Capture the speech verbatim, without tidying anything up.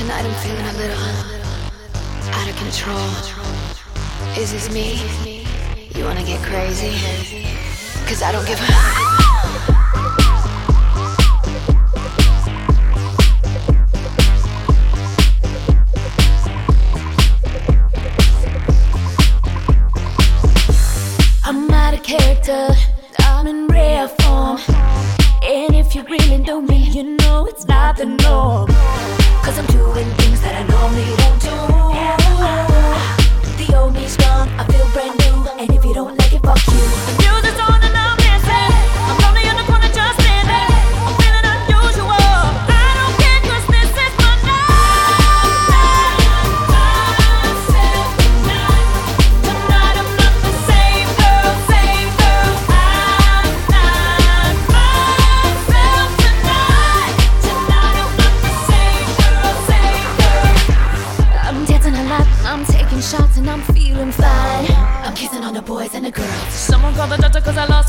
Tonight I'm feeling a little out of control. Is this me? You wanna get crazy? Cause I don't give a... I'm out of character, I'm in rare form. And if you really know me, you know it's not the norm. Cause I'm doing things that I normally don't do. The old me's gone, I feel brand new. And if you don't like it, fuck you. The music's on and I'm dancing. I'm lonely in the corner just standing. I'm feeling unusual. I don't care cause this is my night. Myself tonight. Tonight I'm not the same girl, same girl. I'm not myself tonight. Tonight I'm not the same girl, same girl. I'm dancing a lot, I'm taking shots and I'm feeling fine. I'm kissing on the boys and the girls. Someone call the doctor cause I lost